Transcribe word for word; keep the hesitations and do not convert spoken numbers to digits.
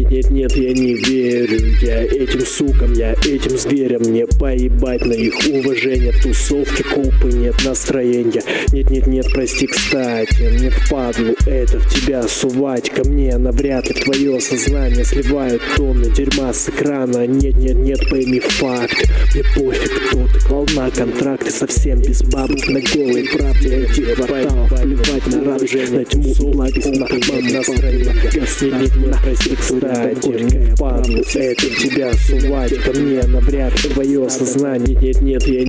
Нет, нет, нет, я не верю я этим сукам, я этим зверям. Мне поебать на их уважение. Тусовки, купы, нет настроения. Нет, нет, нет, прости, кстати, мне впадлу это в тебя сувать. Ко мне навряд ли твое сознание сливают тонны дерьма с экрана. Нет, нет, нет, пойми факт. Мне пофиг, кто ты, клал на контракты. Совсем без бабок на голой правде. Эти кварталов, плевать на радость, на тьму и благость, на мам настроение. Нет, нет, нет, прости, кстати, мне впадлу это в тебя сувать. Ко мне навряд ли твое сознание. Нет, нет, я